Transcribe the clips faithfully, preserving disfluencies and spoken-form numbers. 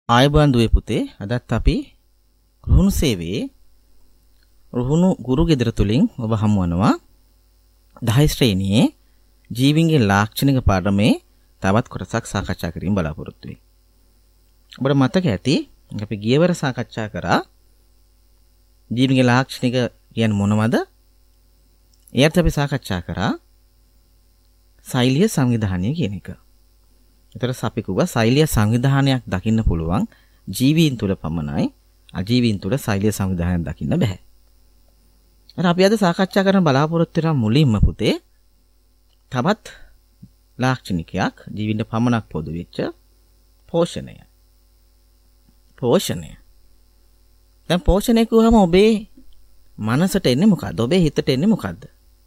ආයුබෝවන් දුවේ පුතේ අදත් අපි රුහුණු සේවයේ රුහුණු ගුරු ගෙදර තුලින් ඔබ හමු වෙනවා දහය ශ්‍රේණියේ ජීවීන්ගේ ලාක්ෂණික පාඩමේ තවත් කොටසක් සාකච්ඡා කිරීම බලාපොරොත්තු වෙයි. ඔබට මතක ඇති අපි ගියවර සාකච්ඡා කරා ජීවීන්ගේ ලාක්ෂණික කියන්නේ මොනවද? ඊට අපි සාකච්ඡා කරා සෛලිය සංවිධානය කියන එක. ඒතර අපි කිව්වා සෛලිය සංවිධානයක් දකින්න පුළුවන් ජීවීන් තුල පමණයි අජීවීන් තුල සෛලිය සංවිධානයක් දකින්න බෑ. අර අපි අද සාකච්ඡා කරන බලාපොරොත්තු වෙන මුලින්ම පුතේ තවත් ලාක්ෂණිකයක් ජීවීන්ට පමණක් පොදු වෙච්ච පෝෂණය. පෝෂණය. දැන් පෝෂණය කියවම ඔබේ මනසට එන්නේ මොකද්ද? ඔබේ හිතට එන්නේ මොකද්ද?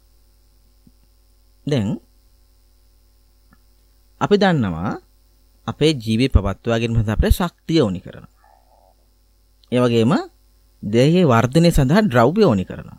දැන් අපි දන්නවා අපේ ජීවි පවත්වා ගැනීම සඳහා අපේ ශක්තිය ඕනි කරනවා. ඒ වගේම දේහයේ වර්ධනය සඳහා ද්‍රව්‍ය ඕනි කරනවා.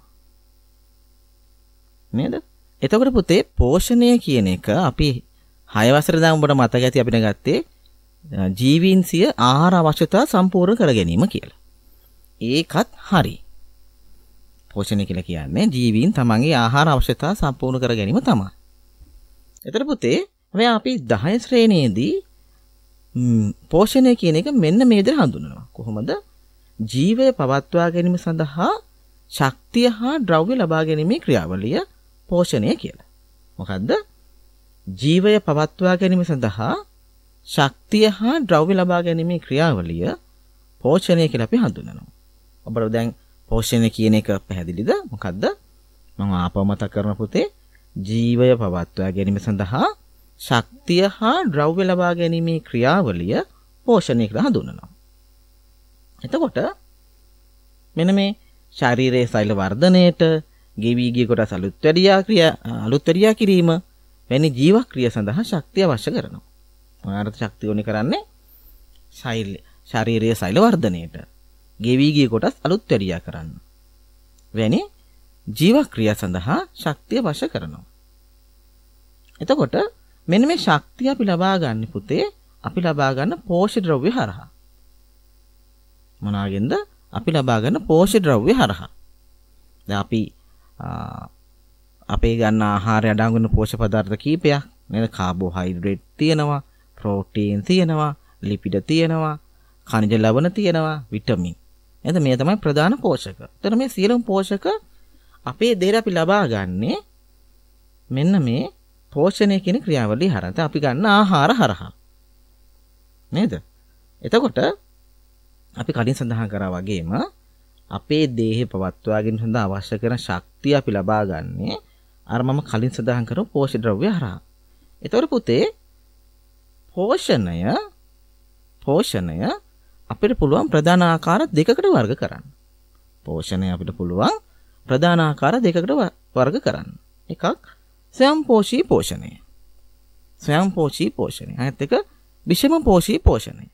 නේද? එතකොට පුතේ පෝෂණය කියන එක අපි හය වසර දාම ඔබට මතක ඇති අපිට ගත්තේ ජීවීන් සිය ආහාර අවශ්‍යතා සම්පූර්ණ කර ගැනීම කියලා. ඒකත් හරි. පෝෂණය කියලා කියන්නේ ජීවීන් තමන්ගේ ආහාර අවශ්‍යතා සම්පූර්ණ කර ගැනීම තමයි. එතකොට පුතේ මේ අපි දහය ශ්‍රේණියේදී පෝෂණය කියන එක මෙන්න මේ විදිහට හඳුන්වනවා. කොහොමද? ජීවය පවත්වා ගැනීම සඳහා ශක්තිය හා ද්‍රව්‍ය ලබා ගැනීමේ ක්‍රියාවලිය පෝෂණය කියලා. මොකද්ද? ජීවය පවත්වා ගැනීම සඳහා ශක්තිය හා ද්‍රව්‍ය ලබා ගැනීමේ ක්‍රියාවලිය පෝෂණය කියලා අපි හඳුන්වනවා. ඔබට දැන් පෝෂණය කියන එක පැහැදිලිද? මොකද්ද? මම ආපහු මතක් කරන පුතේ ජීවය පවත්වා ගැනීම සඳහා ශක්තිය හා ද්‍රව්‍ය ලබා ගැනීමේ ක්‍රියාවලිය පෝෂණය කියලා හඳුන්වනවා. එතකොට මෙන්න මේ ශාරීරික සෛල වර්ධනයේට ගෙවි ගිය කොටස් අලුත් වැඩියා ක්‍රියා අලුත් වැඩියා කිරීම වැනි ජීව ක්‍රියා සඳහා ශක්තිය අවශ්‍ය කරනවා. මොනවාට ශක්තිය ඕනේ කරන්නේ? සෛල ශාරීරික සෛල වර්ධනයේට ගෙවි ගිය කොටස් අලුත් වැඩියා කරන්න. වැනි ජීව ක්‍රියා සඳහා ශක්තිය අවශ්‍ය කරනවා. එතකොට මෙන්න මේ ශක්තිය අපි ලබා ගන්න පුතේ අපි ලබා ගන්න පෝෂ්‍ය ද්‍රව්‍ය හරහා. මොනවාගෙන්ද? අපි ලබා ගන්න පෝෂ්‍ය ද්‍රව්‍ය හරහා. දැන් අපි අපේ ගන්න ආහාරය අඩංගු වෙන පෝෂ්‍ය පදාර්ථ කීපයක් නේද? කාබෝහයිඩ්‍රේට් තියෙනවා, ප්‍රෝටීන් තියෙනවා, ලිපිඩ තියෙනවා, khනිජ ලවණ තියෙනවා, විටමින්. නේද? මේ තමයි ප්‍රධාන පෝෂක. එතන මේ සියලුම පෝෂක අපේ දේහයට අපි ලබා ගන්නේ මෙන්න මේ පෝෂණය කියන ක්‍රියාවලිය හරහා. අපි ගන්න ආහාර හරහා. නේද? එතකොට අපි කලින් සඳහන් කරා වගේම අපේ දේහය පවත්වා ගැනීම සඳහා අවශ්‍ය කරන ශක්තිය අපි ලබා ගන්නේ අර මම කලින් සඳහන් කරපු පෝෂ්‍ය ද්‍රව්‍ය හරහා. එතකොට පුතේ පෝෂණය පෝෂණය අපිට පුළුවන් ප්‍රධාන ආකාර දෙකකට වර්ග කරන්න. පෝෂණය අපිට පුළුවන් ප්‍රධාන ආකාර දෙකකට වර්ග කරන්න. එකක් ස්වයංපෝෂී පෝෂණය. ස්වයංපෝෂී පෝෂණය. අනිත් එක විෂම පෝෂී පෝෂණය.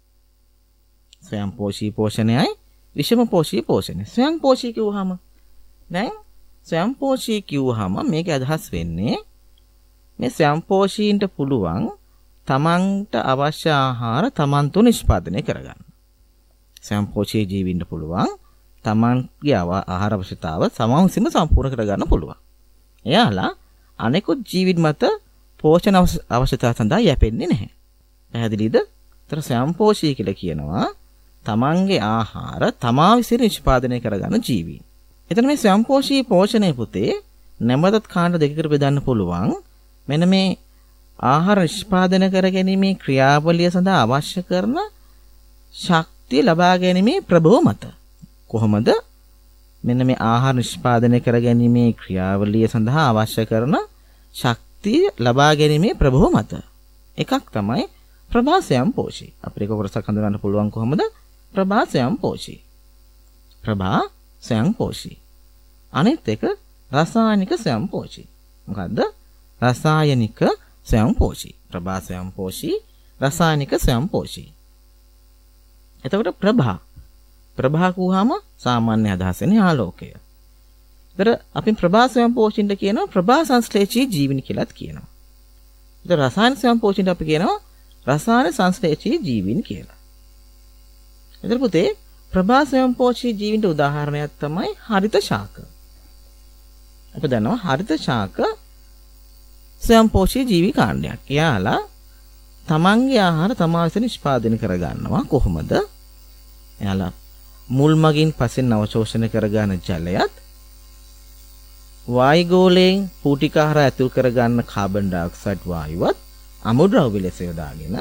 ස්වයංපෝෂී පෝෂණයයි විෂම පෝෂී පෝෂණය. ස්වයංපෝෂී කිව්වහම දැන් ස්වයංපෝෂී කිව්වහම මේක අදහස් වෙන්නේ මේ ස්වයංපෝෂීන්ට පුළුවන් තමන්ට අවශ්‍ය ආහාර තමන් තුන නිෂ්පාදනය කරගන්න. ස්වයංපෝෂී ජීවීන්ට පුළුවන් තමන්ගේ ආහාර අවශ්‍යතාව සමහුසින්ම සම්පූර්ණ කරගන්න පුළුවන්. එයාලා අනෙකුත් ජීවිත මත පෝෂණ අවශ්‍යතාව සඳහා යැපෙන්නේ නැහැ. පැහැදිලිද? ඒතර ස්වයංපෝෂී කියලා කියනවා තමන්ගේ ආහාර තමා විසින් නිෂ්පාදනය කරගන්න ජීවීන්. එතන මේ ස්වයංපෝෂී පෝෂණය පුතේ නැමතත් කාණ්ඩ දෙකකට බෙදන්න පුළුවන්. මෙන්න මේ ආහාර නිෂ්පාදනය කර ගැනීමේ ක්‍රියාවලිය සඳහා අවශ්‍ය කරන ශක්තිය ලබා ගැනීමේ ප්‍රභව මත. කොහොමද? මෙන්න මේ ආහාර නිෂ්පාදනය කර ගැනීමේ ක්‍රියාවලිය සඳහා අවශ්‍ය කරන ශක්තිය ලබා ගැනීමේ ප්‍රභව මත. එකක් තමයි ප්‍රභා ස්වයංපෝෂී. අපිට ඒක කොටසක් හඳුනන්න පුළුවන් කොහොමද? ප්‍රභා ස්වයංපෝෂී. ප්‍රභා ස්වයංපෝෂී. අනිත් එක රසායනික ස්වයංපෝෂී. මොකද්ද? රසායනික ස්වයංපෝෂී. ප්‍රභා ස්වයංපෝෂී, රසායනික ස්වයංපෝෂී. එතකොට ප්‍රභා ප්‍රභා කියුවාම සාමාන්‍ය අදහස වෙන්නේ ආලෝකය. ඒතර අපි ප්‍රභා ස්වයංපෝෂීන්ට කියනවා ප්‍රභා සංශ්ලේෂී ජීවීන් කියලාත් කියනවා. ඒතර රසායන ස්වයංපෝෂීන්ට අපි කියනවා රසායන සංශ්ලේෂී ජීවීන් කියලා. එතන පුතේ ප්‍රභා ස්වයංපෝෂී ජීවීන්ට උදාහරණයක් තමයි හරිත ශාක. අපි දන්නවා හරිත ශාක ස්වයංපෝෂී ජීවි කාණ්ඩයක්. එයාලා තමන්ගේ ආහාර තමා විසින් නිෂ්පාදනය කරගන්නවා. කොහොමද? එයාලා මුල් මගින් පසෙන් අවශෝෂණය කරගන්න ජලයත් වායුගෝලයෙන් පූටිකාහාර ඇතුල් කරගන්න කාබන් ඩයොක්සයිඩ් වායුවත් අමුද්‍රව්‍ය ලෙස යොදාගෙන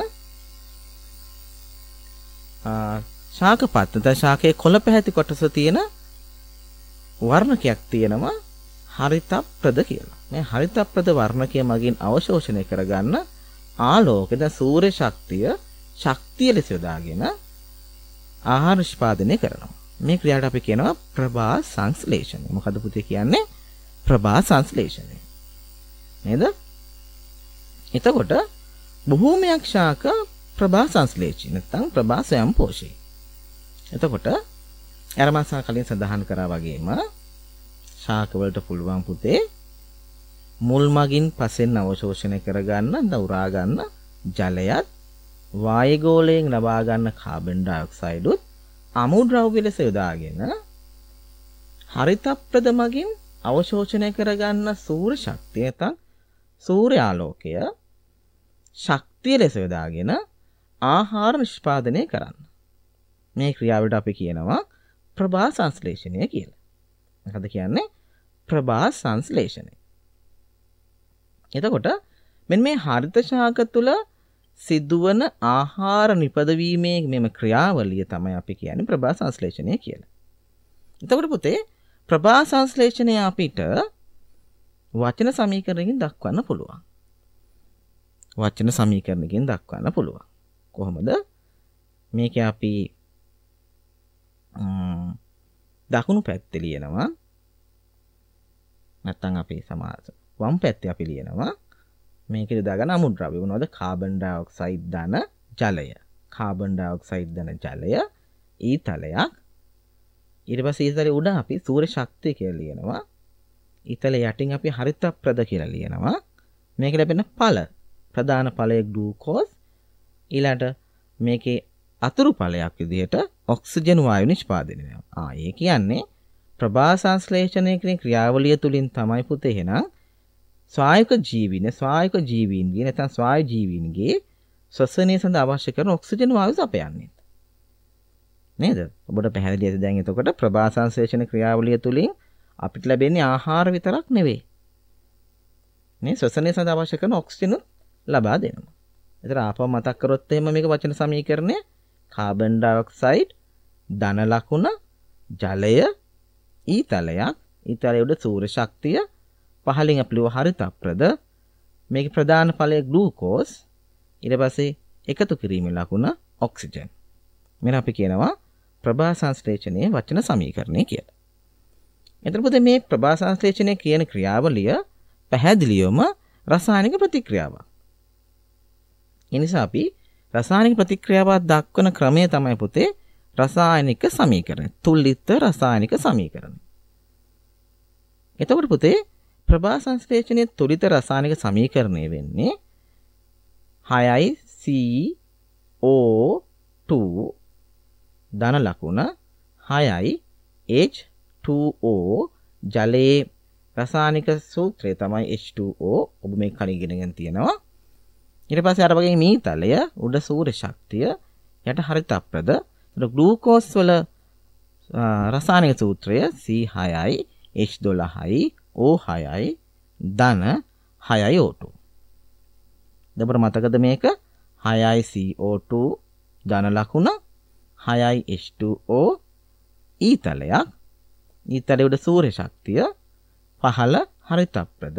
ශාක පත් නැත්නම් ශාකයේ කොළ පැහැති කොටස තියෙන වර්ණකයක් තියෙනවා හරිතප්‍රද කියලා. මේ හරිතප්‍රද වර්ණකය මගින් අවශෝෂණය කරගන්න ආලෝකය දැන් සූර්ය ශක්තිය ශක්තිය ලෙස යොදාගෙන ආහාර නිෂ්පාදනය කරනවා. මේ ක්‍රියාවට අපි කියනවා ප්‍රභා සංශ්ලේෂණය. මොකද පුතේ කියන්නේ? ප්‍රභා සංශ්ලේෂණය. නේද? එතකොට බොහෝමයක් ශාක ප්‍රභා සංශ්ලේෂී නැත්නම් ප්‍රභා ස්වයංපෝෂී. එතකොට අර මම කලින් සඳහන් කරා වගේම ශාක වලට පුළුවන් පුතේ මුල් මගින් පසෙන් අවශෝෂණය කරගන්න දවුරා ගන්න ජලයත් වායුගෝලයෙන් ලබා ගන්න කාබන් ඩයොක්සයිඩ් උත් අමුද්‍රව්‍ය ලෙස යොදාගෙන හරිතප්‍රද මගින් අවශෝෂණය කරගන්න සූර්ය ශක්තිය නැත්නම් සූර්ය ආලෝකය ශක්තිය ලෙස යොදාගෙන ආහාර නිෂ්පාදනය කරන්න. මේ ක්‍රියාවට අපි කියනවා ප්‍රභා සංශ්ලේෂණය කියලා. මොකද කියන්නේ? ප්‍රභා සංශ්ලේෂණය. එතකොට මෙන්න මේ හරිත ශාක තුල සිදුවන ආහාර නිපදවීමේ මෙම ක්‍රියාවලිය තමයි අපි කියන්නේ ප්‍රභා සංශ්ලේෂණය කියලා. එතකොට පුතේ ප්‍රභා සංශ්ලේෂණය අපිට වචන සමීකරණකින් දක්වන්න පුළුවන්. වචන සමීකරණකින් දක්වන්න පුළුවන්. කොහොමද? මේක අපි දකුණු පැත්තේ ලියනවා. නැත්නම් අපි සමාස වම් පැත්තේ අපි ලියනවා. මේකේ දාගන්න අමුද්‍රව්‍ය මොනවද? කාබන් ඩයොක්සයිඩ් ධන ජලය. කාබන් ඩයොක්සයිඩ් ධන ජලය ඊතලයක්. ඊට පස්සේ ඊතලේ උඩ අපි සූර්ය ශක්තිය කියලා ලියනවා. ඊතලේ යටින් අපි හරිතප්‍රද කියලා ලියනවා. මේක ලැබෙන ඵල ප්‍රධාන ඵලය ග්ලූකෝස්. ඊළඟට මේකේ අතුරු ඵලයක් විදිහට ඔක්සිජන් වායු නිෂ්පාදනය වෙනවා. ආ ඒ කියන්නේ ප්‍රභා සංශ්ලේෂණය කියන ක්‍රියාවලිය තුලින් තමයි පුතේ එහෙනම් ස්වායුක ජීවීන් ස්වායුක ජීවීන්ගේ නැත්නම් ස්වායු ජීවීන්ගේ ශ්වසනය සඳහා අවශ්‍ය කරන ඔක්සිජන් වායු සපයන්නේ. නේද? ඔබට පැහැදිලිද දැන් එතකොට ප්‍රභා සංශ්ලේෂණ ක්‍රියාවලිය තුලින් අපිට ලැබෙන්නේ ආහාර විතරක් නෙවෙයි. මේ ශ්වසනය සඳහා අවශ්‍ය කරන ඔක්සිජන් ලබා දෙනවා. ඒතර ආපහු මතක් කරොත් එහෙම මේක වචන සමීකරණය කාබන් ඩයොක්සයිඩ් ධන ලකුණ ජලය ඊතලයක් ඊතලයේ උඩ සූර්ය ශක්තිය පහලින් අපිව හරිතප්‍රද මේකේ ප්‍රධාන ඵලය ග්ලූකෝස් ඊට පස්සේ එකතු කිරීමේ ලකුණ ඔක්සිජන්. මෙන්න අපි කියනවා ප්‍රභා සංශ්ලේෂණයේ වචන සමීකරණය කියලා. එතකොට පුතේ මේ ප්‍රභා සංශ්ලේෂණය කියන ක්‍රියාවලිය පැහැදිලිවම රසායනික ප්‍රතික්‍රියාවක්. ඒ නිසා අපි රසායනික ප්‍රතික්‍රියාවක් දක්වන ක්‍රමය තමයි පුතේ රසායනික සමීකරණය. තුලිත රසායනික සමීකරණය. එතකොට පුතේ ප්‍රභා සංශ්ලේෂණයේ තුලිත රසායනික සමීකරණය වෙන්නේ හයයි සී ඕ ටූ ධන ලකුණ හයයි එච් ටූ ඕ ජලයේ රසායනික සූත්‍රය තමයි එච් ටූ ඕ. ඔබ මේ කලින් ඉගෙනගෙන තියෙනවා. ඊට පස්සේ අර වගේ මීතලය උඩ සූර්ය ශක්තිය යට හරිතප්‍රද ග්ලූකෝස් වල රසායනික සූත්‍රය සී හයයි එච් දොළහයි ඕ හයයි ධන හයයි ඕ ටූ. දෙබර මතකද මේක? හයයි සී ඕ ටූ ධන ලකුණ හයයි එච් ටූ ඕ ඊතලයක්. ඊතලයේ උඩ සූර්ය ශක්තිය පහළ හරිතප්‍රද.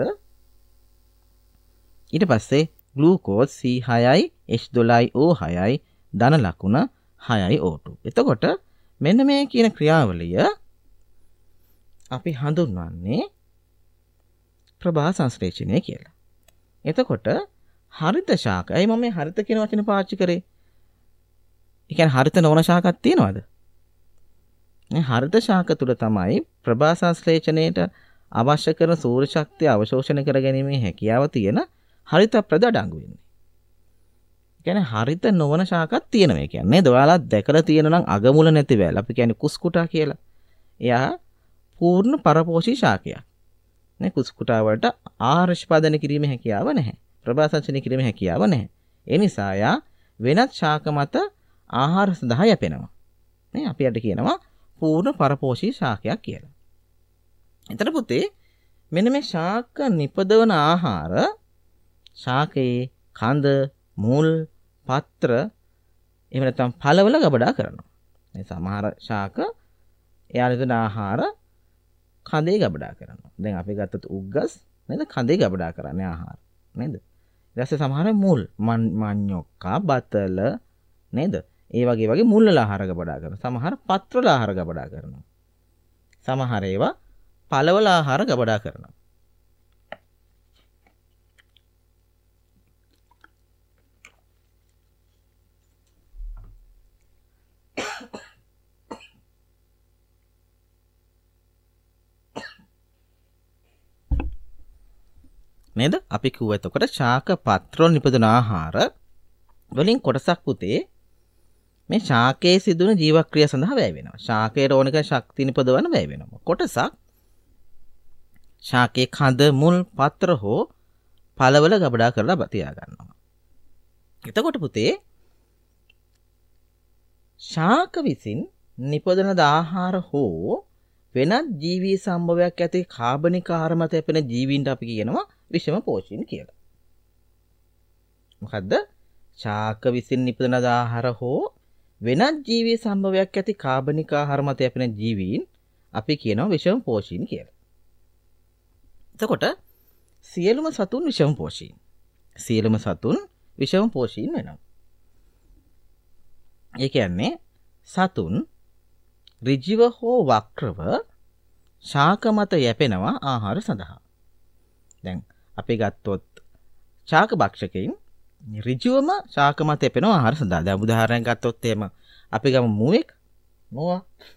ඊට පස්සේ ග්ලූකෝස් සී හයයි එච් දොළහයි ඕ හයයි ධන ලකුණ හයයි ඕ ටූ. එතකොට මෙන්න මේ කියන ක්‍රියාවලිය අපි හඳුන්වන්නේ ප්‍රභා සංශ්ලේෂණය කියලා. එතකොට හරිත ශාක. ඇයි මම මේ හරිත කියන වචනේ පාවිච්චි කරේ? ඒ කියන්නේ හරිත නොවන ශාකක් තියෙනවද? මේ හරිත ශාක තුල තමයි ප්‍රභා සංශ්ලේෂණයට අවශ්‍ය කරන සූර්ය ශක්තිය අවශෝෂණය කර ගැනීමේ හැකියාව තියෙන හරිතප්‍රද අඩංගු වෙන්නේ. කියන්නේ හරිත නොවන ශාකයක් තියෙනවා. ඒ කියන්නේ නේද? ඔයාලා දැකලා තියෙන නම් අගමුල නැති වැල්. අපි කියන්නේ කුස්කුටා කියලා. එයා පූර්ණ පරපෝෂී ශාකයක්. නේ කුස්කුටා වලට ආහාර නිෂ්පාදනය කිරීමේ හැකියාව නැහැ. ප්‍රභාසංචනය කිරීමේ හැකියාව නැහැ. ඒ නිසා යා වෙනත් ශාක මත ආහාර සඳහා යැපෙනවා. නේ අපි අද කියනවා පූර්ණ පරපෝෂී ශාකයක් කියලා. එතන පුතේ මෙන්න මේ ශාක නිපදවන ආහාර ශාකයේ කඳ, මුල්, පත්‍ර එහෙම නැත්නම් පළවල ගබඩා කරනවා. මේ සමහර ශාක එයාලා දෙන ආහාර කඳේ ගබඩා කරනවා. දැන් අපි ගත්තොත් උග්ගස් නේද කඳේ ගබඩා කරන්නේ ආහාර නේද? ඊට පස්සේ සමහර මුල් මඤ්ඤොක්කා බතල නේද? ඒ වගේ වගේ මුල් වල ආහාර ගබඩා කරනවා. සමහර පත්‍ර වල ආහාර ගබඩා කරනවා. සමහර ඒවා පළවල ආහාර ගබඩා කරනවා. නේද? අපි කිව්වා එතකොට ශාක පත්‍රවල නිපදවන ආහාර වලින් කොටසක් පුතේ මේ ශාකයේ සිදුවන ජීවක්‍රියා සඳහා වැය වෙනවා. ශාකයට ඕනක ශක්තිය නිපදවන්න වැය වෙනවා. කොටසක් ශාකයේ කඳ, මුල්, පත්‍ර හෝ පළවල ගබඩා කරලා තියා ගන්නවා. එතකොට පුතේ ශාක විසින් නිපදවන ආහාර හෝ වෙනත් ජීවී සම්භවයක් ඇති කාබනික ආහාර මත යැපෙන ජීවීන්ට අපි කියනවා විෂම පෝෂීන් කියලා. මොකද්ද? ශාක විසින් නිපදවන ආහාර හෝ වෙනත් ජීවී සම්භවයක් ඇති කාබනික ආහාර මත යැපෙන ජීවීන් අපි කියනවා විෂම පෝෂීන් කියලා. එතකොට සියලුම සතුන් විෂම පෝෂීන්. සියලුම සතුන් විෂම පෝෂීන් වෙනවා. ඒ කියන්නේ සතුන් ඍජුව හෝ වක්‍රව ශාක මත යැපෙනවා ආහාර සඳහා. දැන් අපි ගත්තොත් ශාක භක්ෂකයින් ඍජුවම ශාක මත යැපෙනවා ආහාර සඳහා. දැන් උදාහරණයක් ගත්තොත් එහෙම අපි ගමු මුවෙක්. මුවා.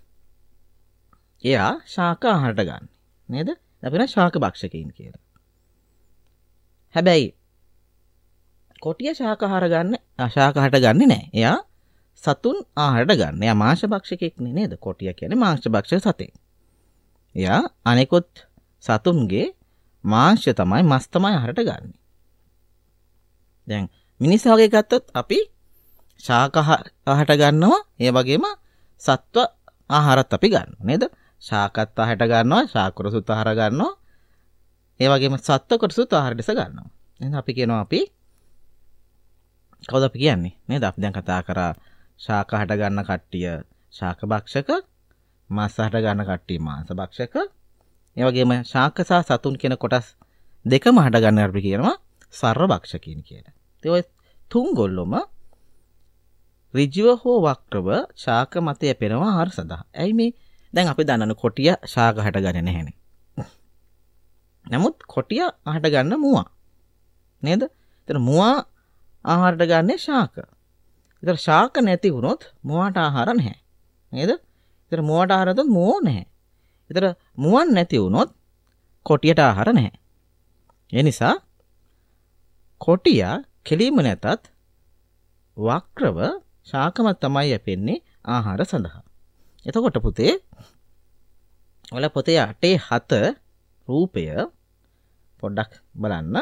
එයා ශාක ආහාරට ගන්න. නේද? අපි නා ශාක භක්ෂකයින් කියලා. හැබැයි කොටිය ශාක ආහාර ගන්න ශාක ආහාරට ගන්නෙ නැහැ. එයා සතුන් ආහාරට ගන්න. එයා මාංශ භක්ෂකෙක් නේද? කොටිය කියන්නේ මාංශ භක්ෂක සතෙක්. එයා අනෙකුත් සතුන්ගේ මාංශය තමයි මස් තමයි ආහාරට ගන්න. දැන් මිනිස් වගේ ගත්තොත් අපි ශාක ආහාරට ගන්නවා. ඒ වගේම සත්ව ආහාරත් අපි ගන්නවා නේද? ශාකත් ආහාරට ගන්නවා, ශාක කොටසුත් ආහාර ගන්නවා. ඒ වගේම සත්ව කොටසුත් ආහාර දෙස ගන්නවා. එහෙනම් අපි කියනවා අපි කවුද අපි කියන්නේ? නේද? අපි දැන් කතා කරා ශාක ආහාරට ගන්න කට්ටිය ශාක භක්ෂක, මාංශ ආහාරට ගන්න කට්ටිය මාංශ භක්ෂක. ඒ වගේම ශාක සහ සතුන් කියන කොටස් දෙකම ආහාරට ගන්න අපි කියනවා සර්ව භක්ෂකීන් කියලා. ඒ ඔය තුන් ගොල්ලොම ඍජුව හෝ වක්‍රව ශාක මත යැපෙනවා ආහාර සඳහා. ඇයි මේ දැන් අපි දන්නන කොටිය ශාක ආහාරට ගන්නේ නැහැනේ. නමුත් කොටිය ආහාරට ගන්න මුවා. නේද? එතන මුවා ආහාරට ගන්නේ ශාක. ඒතර ශාක නැති වුණොත් මුවාට ආහාර නැහැ. නේද? ඒතර මුවාට ආහාර නැතොත් මුවෝ නැහැ. ඒතර මුවන් නැති වුණොත් කොටියට ආහාර නැහැ. ඒ නිසා කොටිය කෙලින්ම නැතත් වක්‍රව ශාකම තමයි යැපෙන්නේ ආහාර සඳහා. එතකොට පුතේ ඔයාලා පොතේ අටේ හත රූපය පොඩ්ඩක් බලන්න.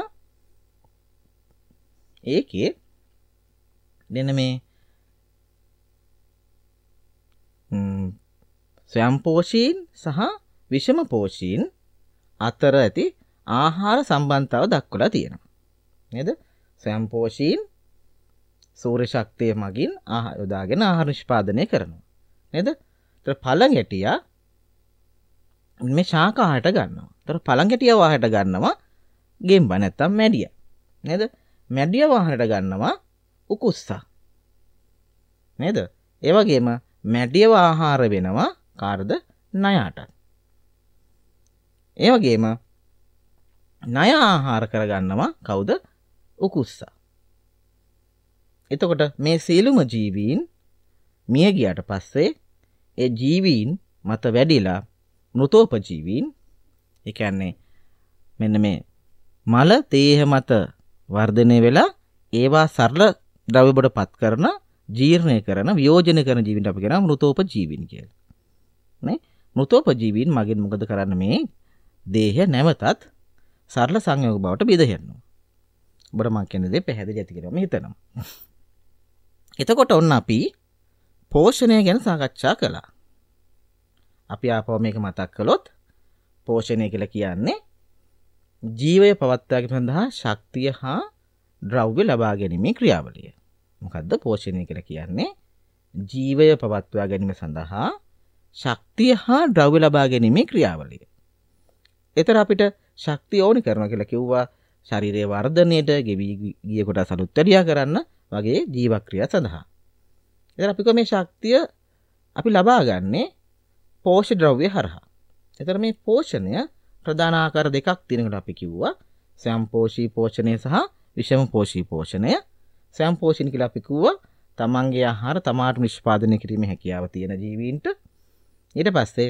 ඒකේ දෙන්න මේ ස්වයං පෝෂීන් සහ විෂම පෝෂීන් අතර ඇති ආහාර සම්බන්ධතාව දක්වලා තියෙනවා. නේද? ස්වයං පෝෂීන් සූර්ය ශක්තිය මගින් ආහාර යොදාගෙන ආහාර නිෂ්පාදනය කරනවා. නේද? ඒතර පළඟැටියා මේ ශාක ආහාරට ගන්නවා. ඒතර පළඟැටියා ආහාරට ගන්නවා ගෙම්බ නැත්තම් මැඩියා. නේද? මැඩියා ආහාරට ගන්නවා උකුස්සා. නේද? ඒ වගේම මැඩියව ආහාර වෙනවා කාර්ද ණයට. ඒ වගේම ණය ආහාර කරගන්නවා කවුද? උකුස්සා. එතකොට මේ සියලුම ජීවීන් මිය ගියාට පස්සේ ඒ ජීවීන් මත වැඩිලා මෘතෝපජීවීන් ඒ කියන්නේ මෙන්න මේ මල දේහ මත වර්ධනය වෙලා ඒවා සරල ද්‍රව්‍ය බඩපත් කරන, ජීර්ණය කරන, වියෝජනය කරන ජීවීන්ට අපි කියනවා මෘතෝපජීවීන් කියලා. නේ? මෘතෝපජීවීන් මගෙන් මොකද කරන්න මේ දේහය නැවතත් සරල සංයෝග බවට බෙදෙන්නවා. ඔබට මම කියන දේ පැහැදිලි ඇති කියලා මම හිතනවා. එතකොට ඔන්න අපි පෝෂණය ගැන සාකච්ඡා කළා. අපි ආපහු මේක මතක් කළොත් පෝෂණය කියලා කියන්නේ ජීවය පවත්වා ගැනීම සඳහා ශක්තිය හා ද්‍රව්‍ය ලබා ගැනීමේ ක්‍රියාවලිය. මොකද්ද පෝෂණය කියලා කියන්නේ? ජීවය පවත්වා ගැනීම සඳහා ශක්තිය හා ද්‍රව්‍ය ලබා ගැනීමේ ක්‍රියාවලිය. ඒතර අපිට ශක්තිය ඕනි කරනවා කියලා කිව්වා ශරීරයේ වර්ධනයට, ගෙවි ගිය කොටස් අලුත් වැඩියා කරන්න වගේ ජීවක්‍රියා සඳහා. ඒතර අපි කො මේ ශක්තිය අපි ලබා ගන්නේ පෝෂ්‍ය ද්‍රව්‍ය හරහා. ඒතර මේ පෝෂණය ප්‍රධාන ආකාර දෙකක් තියෙනකට අපි කිව්වා ස්වයංපෝෂී පෝෂණය සහ විෂම පෝෂී පෝෂණය. ස්වයංපෝෂණ කියලා අපි කිව්වා තමන්ගේ ආහාර තමාට නිෂ්පාදනය කිරීමේ හැකියාව තියෙන ජීවීන්ට. ඊට පස්සේ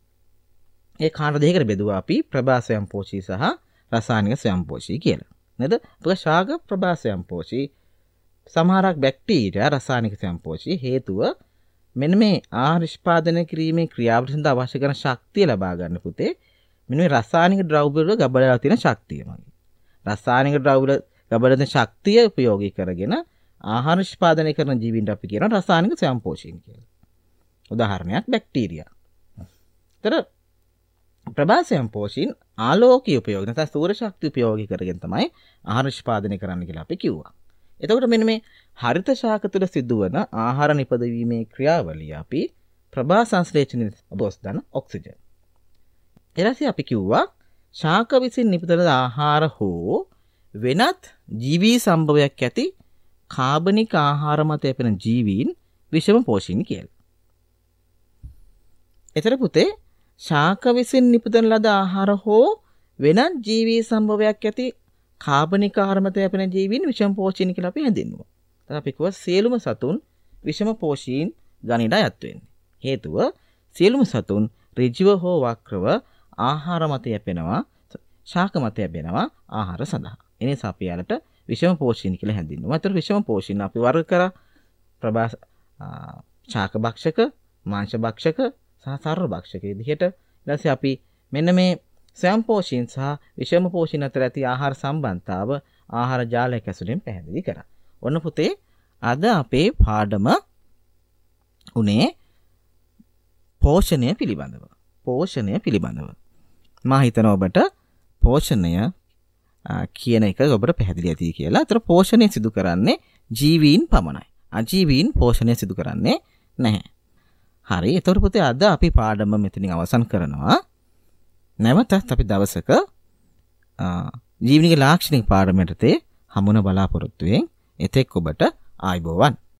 ඒ කාණ්ඩ දෙකකට බෙදුවා අපි ප්‍රභා ස්වයංපෝෂී සහ රසායනික ස්වයංපෝෂී කියලා. නේද? අපේ ශාක ප්‍රභා ස්වයංපෝෂී, සමහරක් බැක්ටීරියා රසායනික ස්වයංපෝෂී. හේතුව මෙන්න මේ ආහාර නිෂ්පාදනය කිරීමේ ක්‍රියාවට සඳහා අවශ්‍ය කරන ශක්තිය ලබා ගන්න පුතේ මෙන්න මේ රසායනික ද්‍රව්‍ය වල ගබඩලා තියෙන ශක්තිය මගේ. රසායනික ද්‍රව්‍ය වල ගබඩලා තියෙන ශක්තිය උපයෝගී කරගෙන ආහාර නිෂ්පාදනය කරන ජීවීන්ට අපි කියනවා රසායනික ස්වයංපෝෂීන් කියලා. උදාහරණයක් බැක්ටීරියා. ඒතර ප්‍රභා ස්වයංපෝෂීන් ආලෝකීය උපයෝගී නැත්නම් සූර්ය ශක්තිය උපයෝගී කරගෙන තමයි ආහාර නිෂ්පාදනය කරන්න කියලා අපි කිව්වා. එතකොට මෙන්න මේ හරිත ශාක තුළ සිදුවන ආහාර නිපදවීමේ ක්‍රියාවලිය අපි ප්‍රභා සංශ්ලේෂණය බොස් දන ඔක්සිජන්. ඊළඟට අපි කිව්වා ශාක විසින් නිපදවන ආහාර හෝ වෙනත් ජීවී සම්භවයක් ඇති කාබනික ආහාර මත යැපෙන ජීවීන් විෂම පෝෂීන් කියලා. එතර පුතේ ශාක විසින් නිපදවන ලද ආහාර හෝ වෙනත් ජීවී සම්භවයක් ඇති කාබනික ආහාර මත යැපෙන ජීවීන් විෂම පෝෂීන් කියලා අපි හැඳින්වුවා. දැන් අපි කිව්වා සියලුම සතුන් විෂම පෝෂීන් ගණයට අයත් වෙන්නේ. හේතුව සියලුම සතුන් ඍජුව හෝ වක්‍රව ආහාර මත යැපෙනවා, ශාක මත යැපෙනවා ආහාර සඳහා. එනිසා අපි යාලට විෂම පෝෂීන් කියලා හැඳින්වුවා. අතට විෂම පෝෂීන් අපි වර්ග කරා ප්‍රභා ශාක භක්ෂක, මාංශ භක්ෂක සහ සර්ව භක්ෂක විදිහට. ඊට පස්සේ අපි මෙන්න මේ ස්වයංපෝෂීන් සහ විෂම පෝෂීන් අතර ඇති ආහාර සම්බන්ධතාව ආහාර ජාලයක් ඇසුරෙන් පැහැදිලි කරා. ඔන්න පුතේ අද අපේ පාඩම උනේ පෝෂණය පිළිබඳව. පෝෂණය පිළිබඳව. මා හිතනවා ඔබට පෝෂණය කියන එක ඔබට පැහැදිලි ඇති කියලා. අතර පෝෂණය සිදු කරන්නේ ජීවීන් පමණයි. අජීවීන් පෝෂණය සිදු කරන්නේ නැහැ. හරි. එතකොට පුතේ අද අපි පාඩම මෙතනින් අවසන් කරනවා. නැවතත් අපි දවසක ජීවනික ලාක්ෂණික පාඩමකටදී හමුන බලාපොරොත්තු වෙමින් එතෙක් ඔබට ආයුබෝවන්.